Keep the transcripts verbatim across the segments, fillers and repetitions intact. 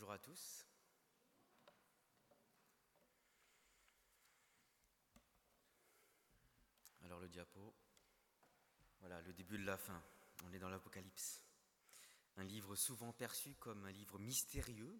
Bonjour à tous. Alors le diapo, voilà le début de la fin, on est dans l'Apocalypse. Un livre souvent perçu comme un livre mystérieux.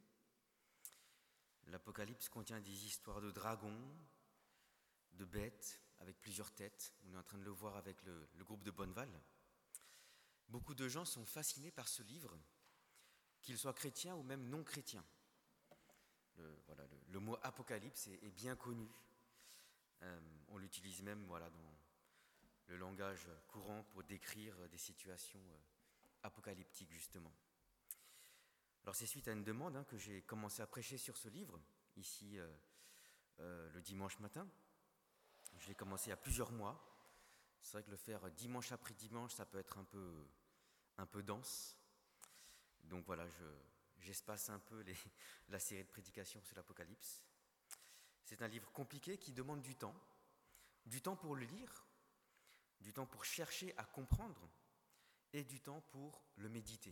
L'Apocalypse contient des histoires de dragons, de bêtes avec plusieurs têtes. On est en train de le voir avec le, le groupe de Bonneval. Beaucoup de gens sont fascinés par ce livre, qu'ils soient chrétiens ou même non chrétiens. Le, voilà, le, le mot apocalypse est, est bien connu. Euh, on l'utilise même voilà, dans le langage courant pour décrire des situations euh, apocalyptiques, justement. Alors c'est suite à une demande hein, que j'ai commencé à prêcher sur ce livre, ici euh, euh, le dimanche matin. Je l'ai commencé il y a plusieurs mois. C'est vrai que le faire dimanche après dimanche, ça peut être un peu, un peu dense. Donc voilà, je, j'espace un peu les, la série de prédications sur l'Apocalypse. C'est un livre compliqué qui demande du temps, du temps pour le lire, du temps pour chercher à comprendre et du temps pour le méditer.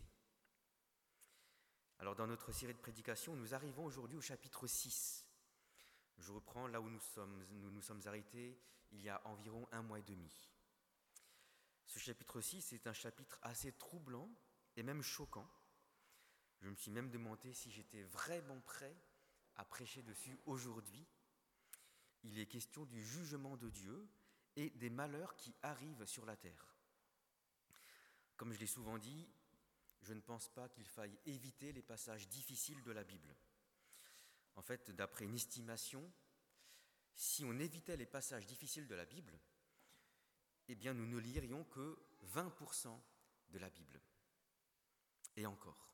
Alors dans notre série de prédications, nous arrivons aujourd'hui au chapitre six. Je reprends là où nous sommes, nous nous sommes arrêtés il y a environ un mois et demi. Ce chapitre six est un chapitre assez troublant et même choquant. Je me suis même demandé si j'étais vraiment prêt à prêcher dessus aujourd'hui. Il est question du jugement de Dieu et des malheurs qui arrivent sur la terre. Comme je l'ai souvent dit, je ne pense pas qu'il faille éviter les passages difficiles de la Bible. En fait, d'après une estimation, si on évitait les passages difficiles de la Bible, eh bien nous ne lirions que vingt pour cent de la Bible. Et encore.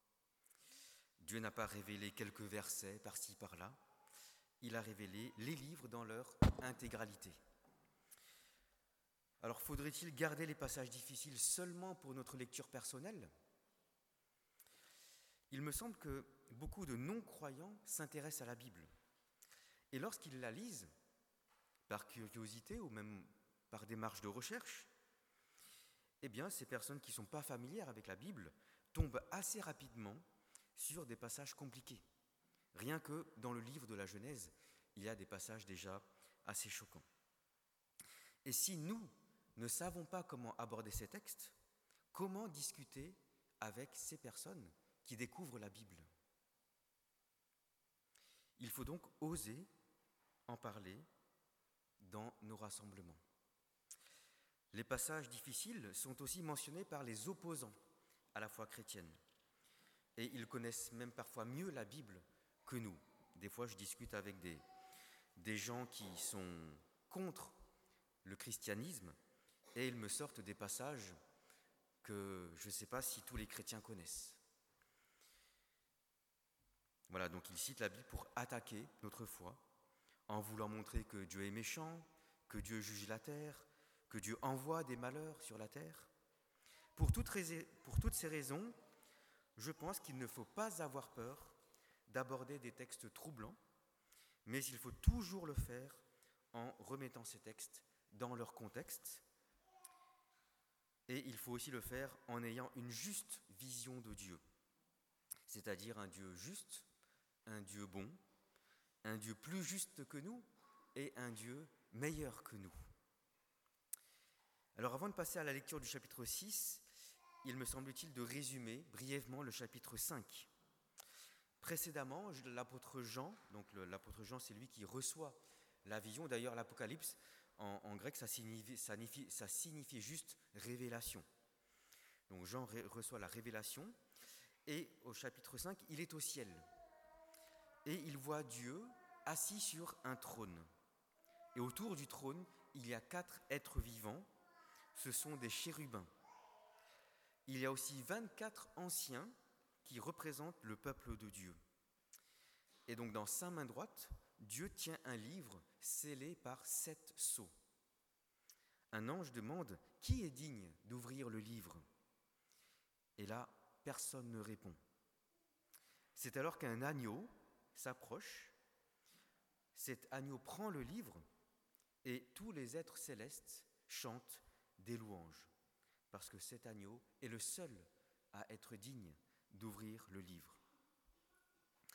Dieu n'a pas révélé quelques versets par-ci, par-là. Il a révélé les livres dans leur intégralité. Alors faudrait-il garder les passages difficiles seulement pour notre lecture personnelle ? Il me semble que beaucoup de non-croyants s'intéressent à la Bible. Et lorsqu'ils la lisent, par curiosité ou même par démarche de recherche, eh bien ces personnes qui ne sont pas familières avec la Bible tombent assez rapidement sur des passages compliqués. Rien que dans le livre de la Genèse, il y a des passages déjà assez choquants. Et si nous ne savons pas comment aborder ces textes, comment discuter avec ces personnes qui découvrent la Bible ? Il faut donc oser en parler dans nos rassemblements. Les passages difficiles sont aussi mentionnés par les opposants à la foi chrétienne. Et ils connaissent même parfois mieux la Bible que nous. Des fois, je discute avec des, des gens qui sont contre le christianisme et ils me sortent des passages que je ne sais pas si tous les chrétiens connaissent. Voilà, donc ils citent la Bible pour attaquer notre foi, en voulant montrer que Dieu est méchant, que Dieu juge la terre, que Dieu envoie des malheurs sur la terre. Pour toutes, pour toutes ces raisons, je pense qu'il ne faut pas avoir peur d'aborder des textes troublants, mais il faut toujours le faire en remettant ces textes dans leur contexte. Et il faut aussi le faire en ayant une juste vision de Dieu, c'est-à-dire un Dieu juste, un Dieu bon, un Dieu plus juste que nous et un Dieu meilleur que nous. Alors avant de passer à la lecture du chapitre six, il me semble utile de résumer brièvement le chapitre cinq. Précédemment, l'apôtre Jean, donc l'apôtre Jean, c'est lui qui reçoit la vision. D'ailleurs, l'Apocalypse, en, en grec, ça signifie, ça, signifie, ça signifie juste révélation. Donc Jean ré, reçoit la révélation, et au chapitre cinq, il est au ciel. Et il voit Dieu assis sur un trône. Et autour du trône, il y a quatre êtres vivants. Ce sont des chérubins. Il y a aussi vingt-quatre anciens qui représentent le peuple de Dieu. Et donc dans sa main droite, Dieu tient un livre scellé par sept sceaux. Un ange demande « Qui est digne d'ouvrir le livre ?» Et là, personne ne répond. C'est alors qu'un agneau s'approche. Cet agneau prend le livre et tous les êtres célestes chantent des louanges, parce que cet agneau est le seul à être digne d'ouvrir le livre.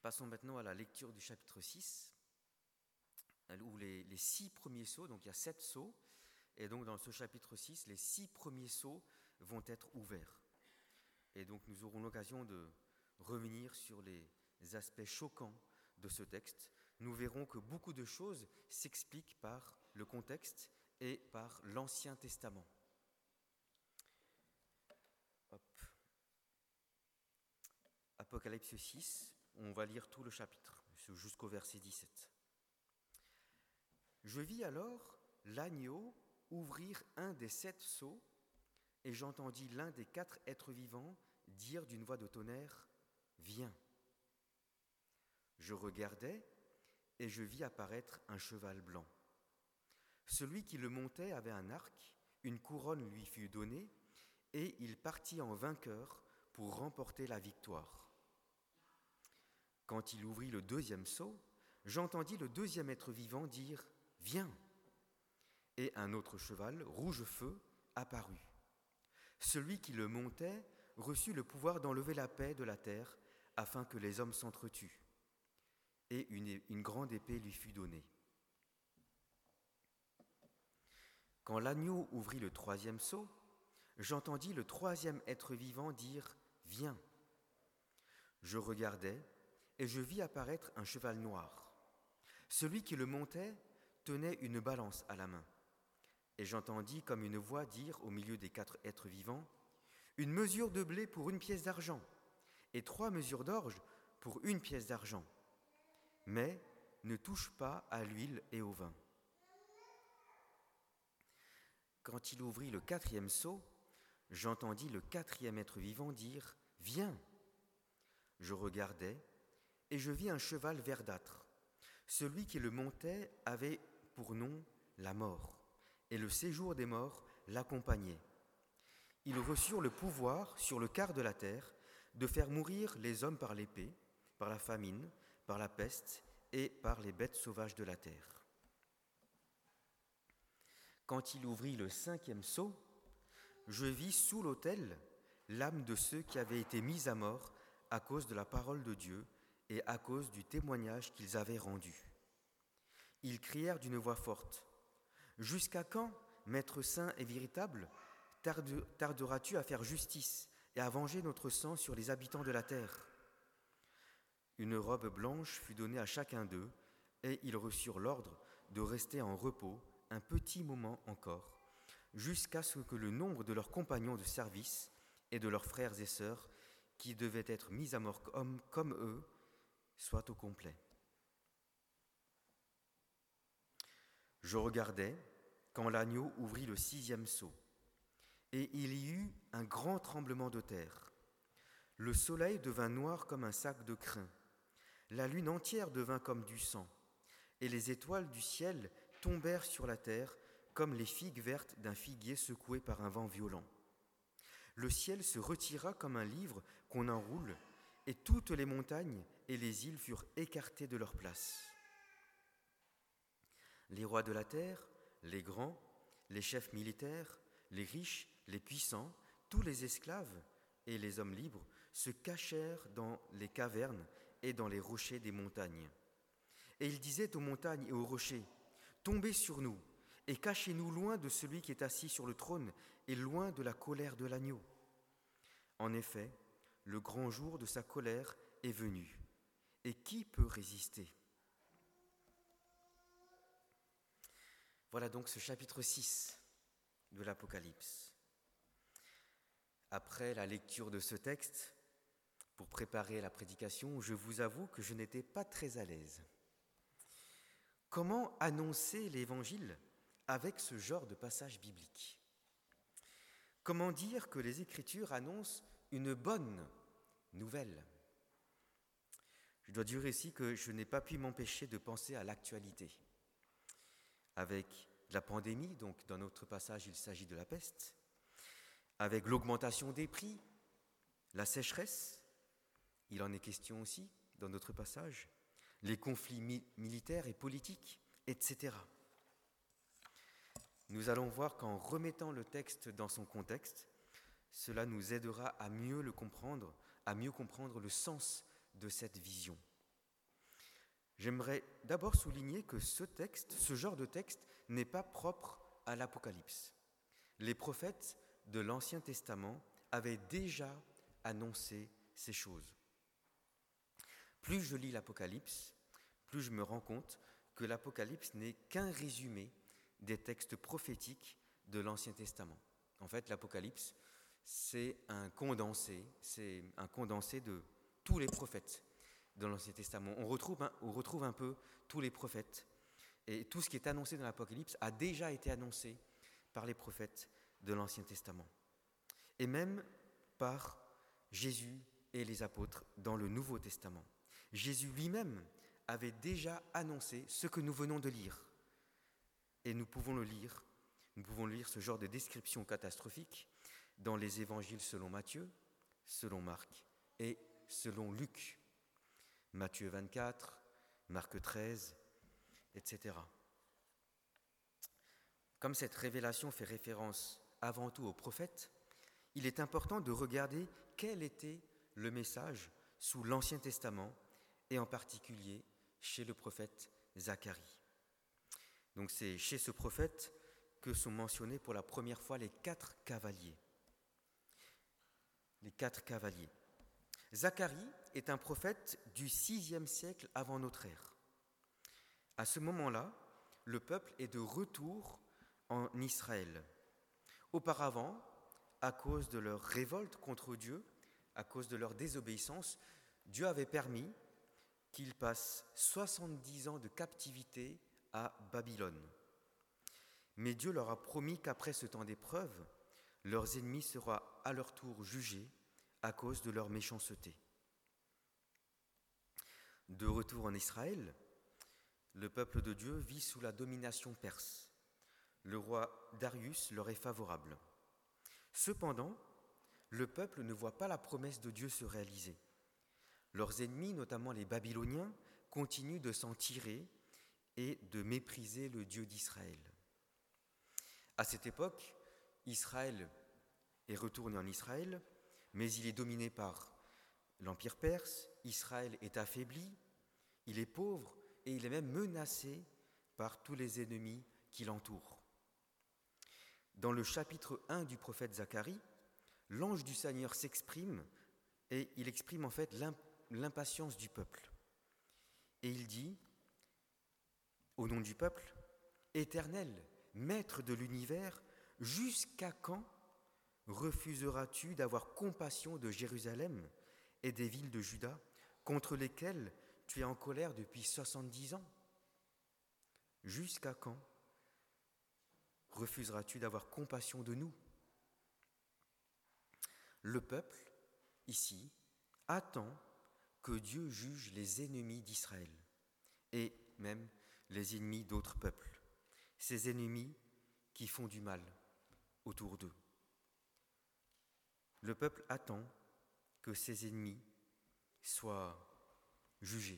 Passons maintenant à la lecture du chapitre six, où les, les six premiers sceaux, donc il y a sept sceaux, et donc dans ce chapitre six, les six premiers sceaux vont être ouverts. Et donc nous aurons l'occasion de revenir sur les aspects choquants de ce texte. Nous verrons que beaucoup de choses s'expliquent par le contexte et par l'Ancien Testament. Hop. Apocalypse six, on va lire tout le chapitre, jusqu'au verset dix-sept. Je vis alors l'agneau ouvrir un des sept sceaux, et j'entendis l'un des quatre êtres vivants dire d'une voix de tonnerre, « Viens !» Je regardai, et je vis apparaître un cheval blanc. Celui qui le montait avait un arc, une couronne lui fut donnée, et il partit en vainqueur pour remporter la victoire. Quand il ouvrit le deuxième sceau, j'entendis le deuxième être vivant dire « Viens !» Et un autre cheval, rouge feu, apparut. Celui qui le montait reçut le pouvoir d'enlever la paix de la terre afin que les hommes s'entretuent. Et une, une grande épée lui fut donnée. Quand l'agneau ouvrit le troisième sceau, j'entendis le troisième être vivant dire « Viens !» Je regardai, et je vis apparaître un cheval noir. Celui qui le montait tenait une balance à la main. Et j'entendis comme une voix dire au milieu des quatre êtres vivants, « Une mesure de blé pour une pièce d'argent, et trois mesures d'orge pour une pièce d'argent. Mais ne touche pas à l'huile et au vin. » Quand il ouvrit le quatrième sceau, j'entendis le quatrième être vivant dire « Viens !» Je regardai, et je vis un cheval verdâtre. Celui qui le montait avait pour nom la mort, et le séjour des morts l'accompagnait. Ils reçurent le pouvoir sur le quart de la terre de faire mourir les hommes par l'épée, par la famine, par la peste et par les bêtes sauvages de la terre. Quand il ouvrit le cinquième sceau, je vis sous l'autel l'âme de ceux qui avaient été mis à mort à cause de la parole de Dieu et à cause du témoignage qu'ils avaient rendu. Ils crièrent d'une voix forte, « Jusqu'à quand, Maître saint et véritable, tarde, tarderas-tu à faire justice et à venger notre sang sur les habitants de la terre ?» Une robe blanche fut donnée à chacun d'eux, et ils reçurent l'ordre de rester en repos un petit moment encore, jusqu'à ce que le nombre de leurs compagnons de service et de leurs frères et sœurs, qui devaient être mis à mort comme, comme eux, soit au complet. Je regardais quand l'agneau ouvrit le sixième sceau, et il y eut un grand tremblement de terre. Le soleil devint noir comme un sac de crin, la lune entière devint comme du sang, et les étoiles du ciel tombèrent sur la terre comme les figues vertes d'un figuier secoué par un vent violent. Le ciel se retira comme un livre qu'on enroule, et toutes les montagnes et les îles furent écartées de leur place. Les rois de la terre, les grands, les chefs militaires, les riches, les puissants, tous les esclaves et les hommes libres se cachèrent dans les cavernes et dans les rochers des montagnes. Et ils disaient aux montagnes et aux rochers, « Tombez sur nous et cachez-nous loin de celui qui est assis sur le trône et loin de la colère de l'agneau. » En effet, le grand jour de sa colère est venu, et qui peut résister ? Voilà donc ce chapitre six de l'Apocalypse. Après la lecture de ce texte, pour préparer la prédication, je vous avoue que je n'étais pas très à l'aise. Comment annoncer l'Évangile avec ce genre de passage biblique ? Comment dire que les Écritures annoncent une bonne nouvelle ? Je dois dire ici que je n'ai pas pu m'empêcher de penser à l'actualité. Avec la pandémie, donc dans notre passage il s'agit de la peste, avec l'augmentation des prix, la sécheresse, il en est question aussi dans notre passage, les conflits mi- militaires et politiques, et cetera. Nous allons voir qu'en remettant le texte dans son contexte, cela nous aidera à mieux le comprendre, à mieux comprendre le sens de cette vision. J'aimerais d'abord souligner que ce texte, ce genre de texte, n'est pas propre à l'Apocalypse. Les prophètes de l'Ancien Testament avaient déjà annoncé ces choses. Plus je lis l'Apocalypse, plus je me rends compte que l'Apocalypse n'est qu'un résumé des textes prophétiques de l'Ancien Testament. En fait, l'Apocalypse, c'est un condensé, c'est un condensé de tous les prophètes de l'Ancien Testament. On retrouve, un, on retrouve un peu tous les prophètes, et tout ce qui est annoncé dans l'Apocalypse a déjà été annoncé par les prophètes de l'Ancien Testament, et même par Jésus et les apôtres dans le Nouveau Testament. Jésus lui-même avait déjà annoncé ce que nous venons de lire, et nous pouvons le lire, nous pouvons lire ce genre de description catastrophique dans les évangiles selon Matthieu, selon Marc et selon Luc. Matthieu vingt-quatre, Marc treize, et cetera. Comme cette révélation fait référence avant tout aux prophètes, il est important de regarder quel était le message sous l'Ancien Testament et en particulier chez le prophète Zacharie. Donc c'est chez ce prophète que sont mentionnés pour la première fois les quatre cavaliers. Les quatre cavaliers. Zacharie est un prophète du sixième siècle avant notre ère. À ce moment-là, le peuple est de retour en Israël. Auparavant, à cause de leur révolte contre Dieu, à cause de leur désobéissance, Dieu avait permis qu'ils passent soixante-dix ans de captivité à Babylone. Mais Dieu leur a promis qu'après ce temps d'épreuve, leurs ennemis seront à leur tour jugés à cause de leur méchanceté. De retour en Israël, le peuple de Dieu vit sous la domination perse. Le roi Darius leur est favorable. Cependant, le peuple ne voit pas la promesse de Dieu se réaliser. Leurs ennemis, notamment les Babyloniens, continuent de s'en tirer et de mépriser le Dieu d'Israël. À cette époque, Israël est retourné en Israël, mais il est dominé par l'Empire perse, Israël est affaibli, il est pauvre et il est même menacé par tous les ennemis qui l'entourent. Dans le chapitre un du prophète Zacharie, l'ange du Seigneur s'exprime et il exprime en fait l'impatience du peuple. Et il dit, au nom du peuple, « Éternel, Maître de l'univers, jusqu'à quand refuseras-tu d'avoir compassion de Jérusalem et des villes de Juda, contre lesquelles tu es en colère depuis soixante-dix ans? Jusqu'à quand refuseras-tu d'avoir compassion de nous ?» Le peuple, ici, attend que Dieu juge les ennemis d'Israël et même les ennemis d'autres peuples, ces ennemis qui font du mal autour d'eux. Le peuple attend que ses ennemis soient jugés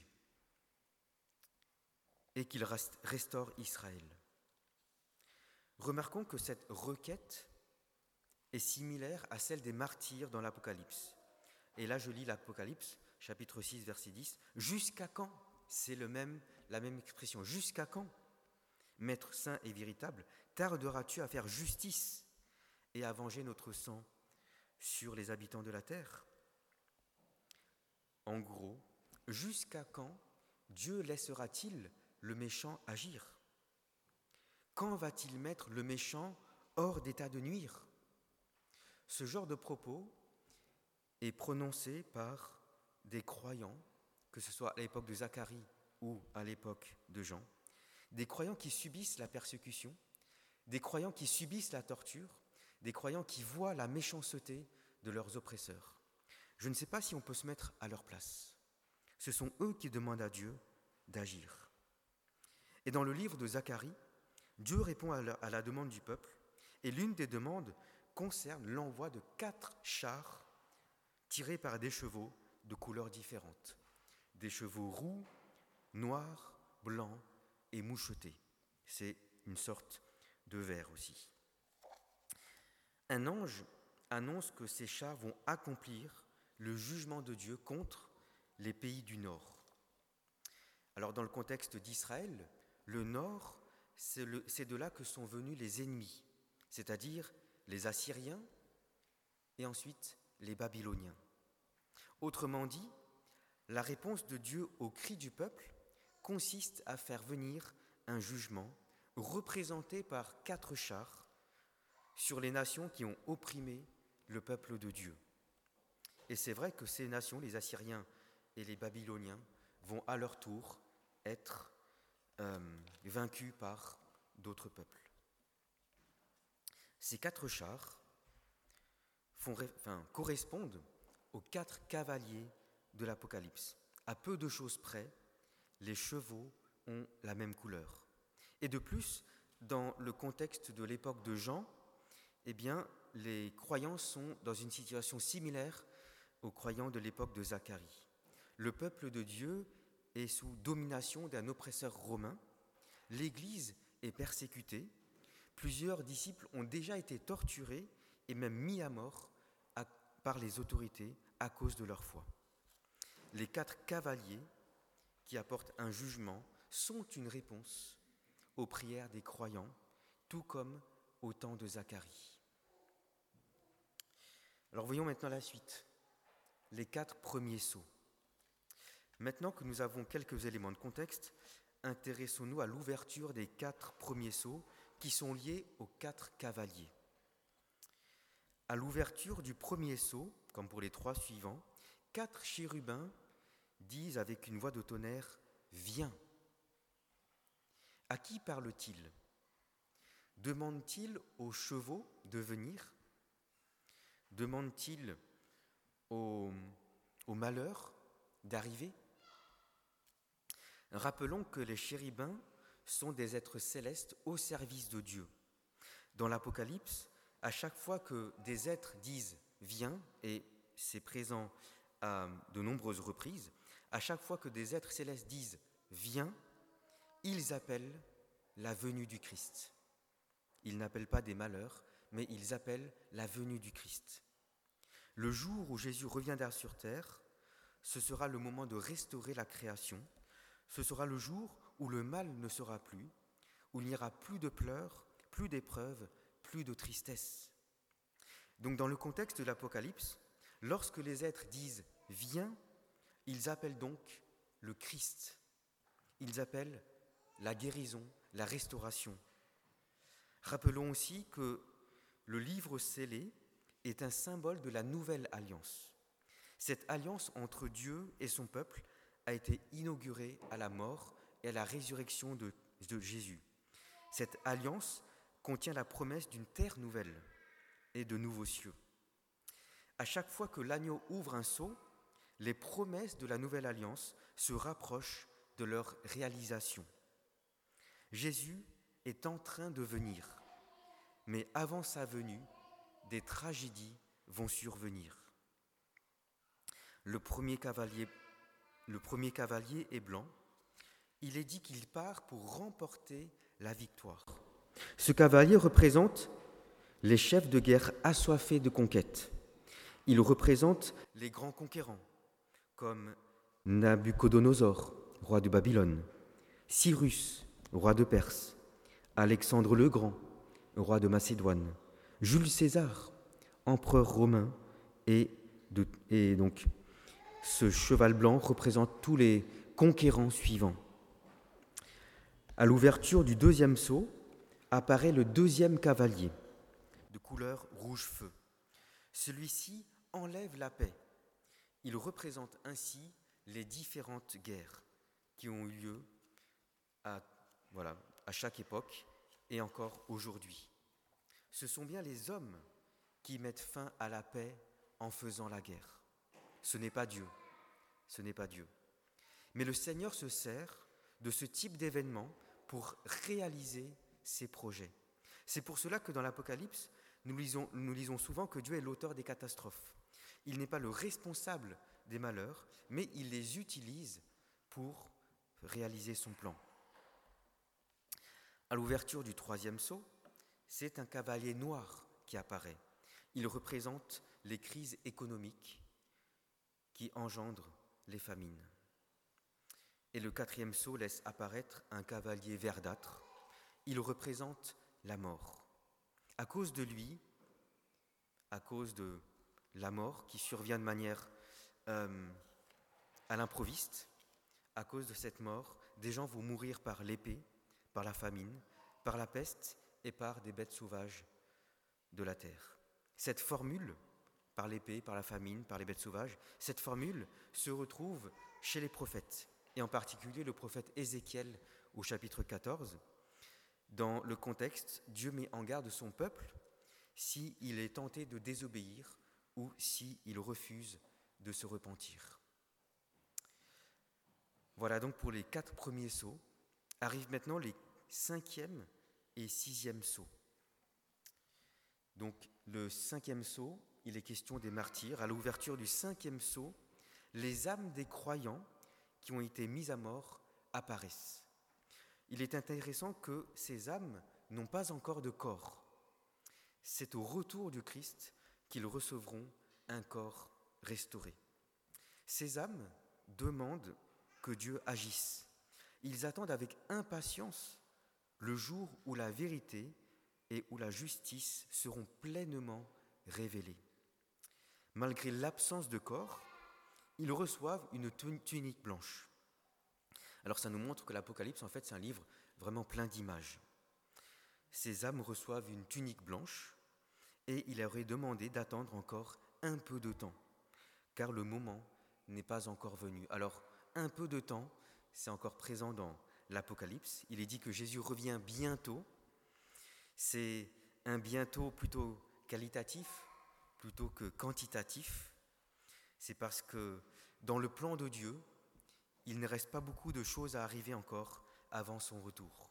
et qu'il restaure Israël. Remarquons que cette requête est similaire à celle des martyrs dans l'Apocalypse. Et là, je lis l'Apocalypse, chapitre six, verset dix. « Jusqu'à quand ?» C'est le même, la même expression. « Jusqu'à quand, Maître saint et véritable, tarderas-tu à faire justice et à venger notre sang sur les habitants de la terre ?» En gros, jusqu'à quand Dieu laissera-t-il le méchant agir? Quand va-t-il mettre le méchant hors d'état de nuire? Ce genre de propos est prononcé par des croyants, que ce soit à l'époque de Zacharie ou à l'époque de Jean, des croyants qui subissent la persécution, des croyants qui subissent la torture, des croyants qui voient la méchanceté de leurs oppresseurs. Je ne sais pas si on peut se mettre à leur place. Ce sont eux qui demandent à Dieu d'agir. Et dans le livre de Zacharie, Dieu répond à la, à la demande du peuple, et l'une des demandes concerne l'envoi de quatre chars tirés par des chevaux de couleurs différentes. Des chevaux roux, noirs, blancs et mouchetés. C'est une sorte de ver aussi. Un ange annonce que ces chars vont accomplir le jugement de Dieu contre les pays du Nord. Alors dans le contexte d'Israël, le nord, c'est, le, c'est de là que sont venus les ennemis, c'est-à-dire les Assyriens et ensuite les Babyloniens. Autrement dit, la réponse de Dieu au cri du peuple consiste à faire venir un jugement représenté par quatre chars sur les nations qui ont opprimé le peuple de Dieu. Et c'est vrai que ces nations, les Assyriens et les Babyloniens, vont à leur tour être euh, vaincus par d'autres peuples. Ces quatre chars font, enfin, correspondent aux quatre cavaliers de l'Apocalypse. À peu de choses près, les chevaux ont la même couleur. Et de plus, dans le contexte de l'époque de Jean, eh bien, les croyants sont dans une situation similaire aux croyants de l'époque de Zacharie. Le peuple de Dieu est sous domination d'un oppresseur romain. L'Église est persécutée. Plusieurs disciples ont déjà été torturés et même mis à mort à, par les autorités à cause de leur foi. Les quatre cavaliers qui apportent un jugement sont une réponse aux prières des croyants, tout comme au temps de Zacharie. Alors voyons maintenant la suite. Les quatre premiers sceaux. Maintenant que nous avons quelques éléments de contexte, intéressons-nous à l'ouverture des quatre premiers sceaux qui sont liés aux quatre cavaliers. À l'ouverture du premier sceau, comme pour les trois suivants, quatre chérubins disent avec une voix de tonnerre « Viens ». À qui parle-t-il ? Demande-t-il aux chevaux de venir ? Demande-t-il aux, aux malheurs d'arriver ? Rappelons que les chérubins sont des êtres célestes au service de Dieu. Dans l'Apocalypse, à chaque fois que des êtres disent « viens », et c'est présent à de nombreuses reprises, à chaque fois que des êtres célestes disent « viens », ils appellent la venue du Christ. Ils n'appellent pas des malheurs, mais ils appellent la venue du Christ. Le jour où Jésus reviendra sur terre, ce sera le moment de restaurer la création. Ce sera le jour où le mal ne sera plus, où il n'y aura plus de pleurs, plus d'épreuves, plus de tristesse. Donc dans le contexte de l'Apocalypse, lorsque les êtres disent « viens », ils appellent donc le Christ. Ils appellent la guérison, la restauration. Rappelons aussi que le livre scellé est un symbole de la nouvelle alliance. Cette alliance entre Dieu et son peuple a été inaugurée à la mort et à la résurrection de, de Jésus. Cette alliance contient la promesse d'une terre nouvelle et de nouveaux cieux. À chaque fois que l'agneau ouvre un sceau, les promesses de la nouvelle alliance se rapprochent de leur réalisation. Jésus est en train de venir, mais avant sa venue, des tragédies vont survenir. Le premier cavalier, le premier cavalier est blanc. Il est dit qu'il part pour remporter la victoire. Ce cavalier représente les chefs de guerre assoiffés de conquête. Il représente les grands conquérants, comme Nabuchodonosor, roi de Babylone, Cyrus, roi de Perse, Alexandre le Grand, roi de Macédoine, Jules César, empereur romain, et, de, et donc ce cheval blanc représente tous les conquérants suivants. À l'ouverture du deuxième sceau apparaît le deuxième cavalier, de couleur rouge-feu. Celui-ci enlève la paix. Il représente ainsi les différentes guerres qui ont eu lieu à, voilà, à chaque époque et encore aujourd'hui. Ce sont bien les hommes qui mettent fin à la paix en faisant la guerre. Ce n'est pas Dieu, ce n'est pas Dieu. Mais le Seigneur se sert de ce type d'événement pour réaliser ses projets. C'est pour cela que dans l'Apocalypse, nous lisons, nous lisons souvent que Dieu est l'auteur des catastrophes. Il n'est pas le responsable des malheurs, mais il les utilise pour réaliser son plan. À l'ouverture du troisième sceau, c'est un cavalier noir qui apparaît. Il représente les crises économiques qui engendrent les famines. Et le quatrième sceau laisse apparaître un cavalier verdâtre. Il représente la mort. À cause de lui, à cause de la mort qui survient de manière euh, à l'improviste, à cause de cette mort, des gens vont mourir par l'épée, par la famine, par la peste et par des bêtes sauvages de la terre. Cette formule, par l'épée, par la famine, par les bêtes sauvages, cette formule se retrouve chez les prophètes, et en particulier le prophète Ézéchiel au chapitre quatorze. Dans le contexte, Dieu met en garde son peuple s'il est tenté de désobéir ou s'il refuse de se repentir. Voilà donc pour les quatre premiers sceaux. Arrivent maintenant les cinquième et sixième sceaux. Donc le cinquième sceau, il est question des martyrs. À l'ouverture du cinquième sceau, les âmes des croyants qui ont été mises à mort apparaissent. Il est intéressant que ces âmes n'ont pas encore de corps. C'est au retour du Christ qu'ils recevront un corps restauré. Ces âmes demandent que Dieu agisse. Ils attendent avec impatience le jour où la vérité et où la justice seront pleinement révélées. Malgré l'absence de corps, ils reçoivent une tunique blanche. Alors ça nous montre que l'Apocalypse, en fait, c'est un livre vraiment plein d'images. Ces âmes reçoivent une tunique blanche et il leur est demandé d'attendre encore un peu de temps, car le moment n'est pas encore venu. Alors, un peu de temps, c'est encore présent dans l'Apocalypse. Il est dit que Jésus revient bientôt. C'est un bientôt plutôt qualitatif, plutôt que quantitatif. C'est parce que dans le plan de Dieu, il ne reste pas beaucoup de choses à arriver encore avant son retour.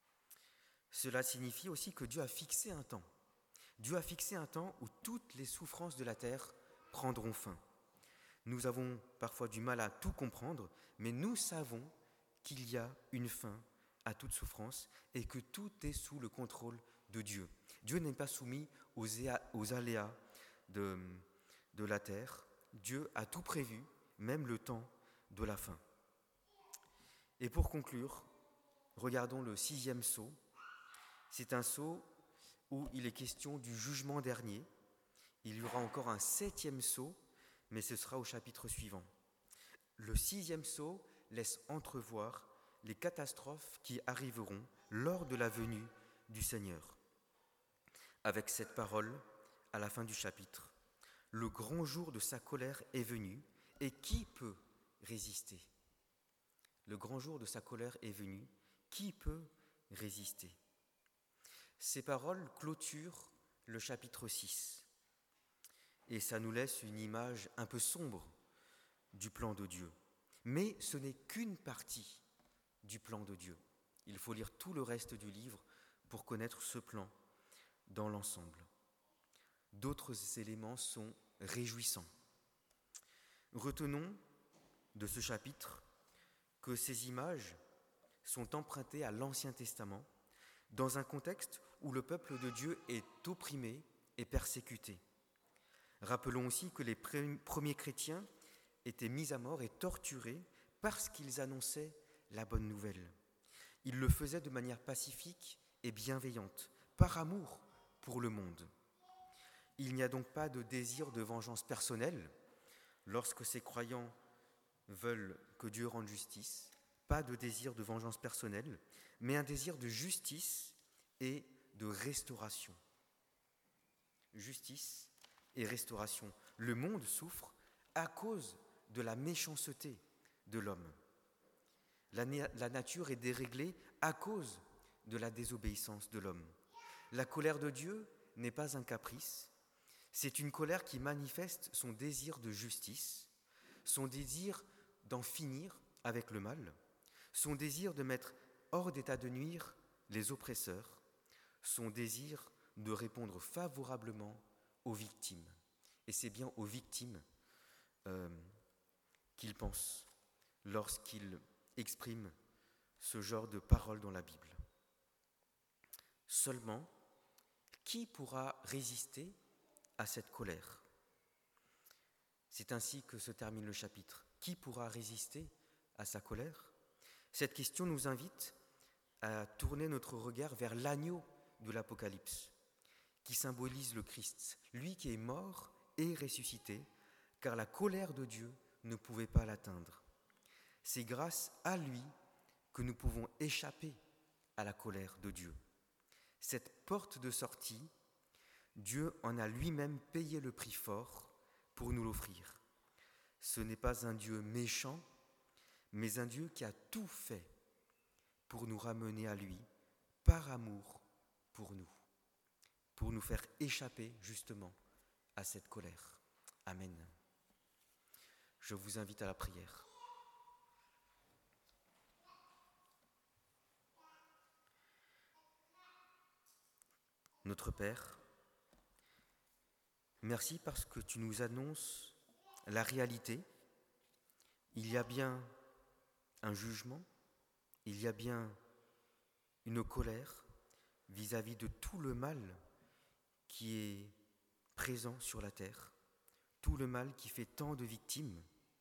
Cela signifie aussi que Dieu a fixé un temps. Dieu a fixé un temps où toutes les souffrances de la terre prendront fin. Nous avons parfois du mal à tout comprendre, mais nous savons qu'il y a une fin à toute souffrance et que tout est sous le contrôle de Dieu. Dieu n'est pas soumis aux, aux aléas de, de la terre. Dieu a tout prévu, même le temps de la fin. Et pour conclure, regardons le sixième sceau. C'est un sceau où il est question du jugement dernier. Il y aura encore un septième sceau, mais ce sera au chapitre suivant. Le sixième sceau laisse entrevoir les catastrophes qui arriveront lors de la venue du Seigneur. Avec cette parole, à la fin du chapitre, le grand jour de sa colère est venu, et qui peut résister ? Le grand jour de sa colère est venu, qui peut résister ? Ces paroles clôturent le chapitre six, et ça nous laisse une image un peu sombre du plan de Dieu. Mais ce n'est qu'une partie du plan de Dieu. Il faut lire tout le reste du livre pour connaître ce plan dans l'ensemble. D'autres éléments sont réjouissants. Retenons de ce chapitre que ces images sont empruntées à l'Ancien Testament dans un contexte où le peuple de Dieu est opprimé et persécuté. Rappelons aussi que les premiers chrétiens étaient mis à mort et torturés parce qu'ils annonçaient la bonne nouvelle. Ils le faisaient de manière pacifique et bienveillante, par amour pour le monde. Il n'y a donc pas de désir de vengeance personnelle lorsque ces croyants veulent que Dieu rende justice, pas de désir de vengeance personnelle, mais un désir de justice et de restauration. Justice et restauration. Le monde souffre à cause de la méchanceté de l'homme. La, la nature est déréglée à cause de la désobéissance de l'homme. La colère de Dieu n'est pas un caprice, c'est une colère qui manifeste son désir de justice, son désir d'en finir avec le mal, son désir de mettre hors d'état de nuire les oppresseurs, son désir de répondre favorablement aux victimes. Et c'est bien aux victimes euh, qu'il pense lorsqu'il exprime ce genre de paroles dans la Bible. Seulement, qui pourra résister à cette colère ? C'est ainsi que se termine le chapitre. Qui pourra résister à sa colère ? Cette question nous invite à tourner notre regard vers l'agneau de l'Apocalypse, qui symbolise le Christ, lui qui est mort et ressuscité, car la colère de Dieu ne pouvait pas l'atteindre. C'est grâce à lui que nous pouvons échapper à la colère de Dieu. Cette porte de sortie, Dieu en a lui-même payé le prix fort pour nous l'offrir. Ce n'est pas un Dieu méchant, mais un Dieu qui a tout fait pour nous ramener à lui, par amour pour nous, pour nous faire échapper justement à cette colère. Amen. Je vous invite à la prière. Notre Père, merci parce que tu nous annonces la réalité. Il y a bien un jugement, il y a bien une colère vis-à-vis de tout le mal qui est présent sur la terre, tout le mal qui fait tant de victimes.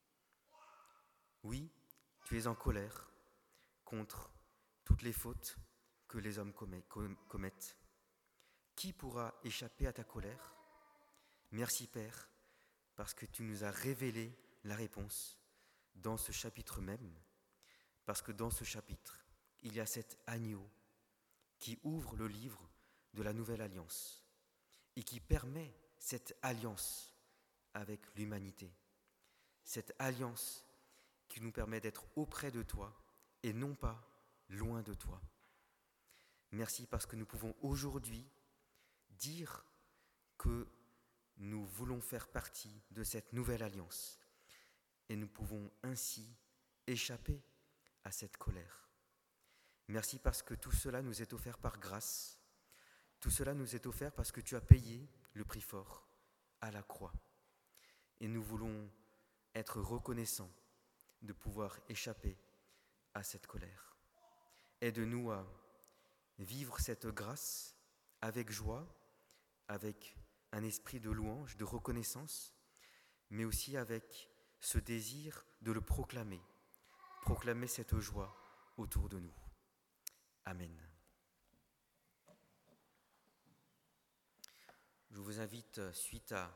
Oui, tu es en colère contre toutes les fautes que les hommes commettent. Qui pourra échapper à ta colère ? Merci Père, parce que tu nous as révélé la réponse dans ce chapitre même, parce que dans ce chapitre, il y a cet agneau qui ouvre le livre de la Nouvelle Alliance et qui permet cette alliance avec l'humanité, cette alliance qui nous permet d'être auprès de toi et non pas loin de toi. Merci parce que nous pouvons aujourd'hui dire que nous voulons faire partie de cette nouvelle alliance et nous pouvons ainsi échapper à cette colère. Merci parce que tout cela nous est offert par grâce. Tout cela nous est offert parce que tu as payé le prix fort à la croix. Et nous voulons être reconnaissants de pouvoir échapper à cette colère. Aide-nous à vivre cette grâce avec joie, avec un esprit de louange, de reconnaissance, mais aussi avec ce désir de le proclamer, proclamer cette joie autour de nous. Amen. Je vous invite, suite à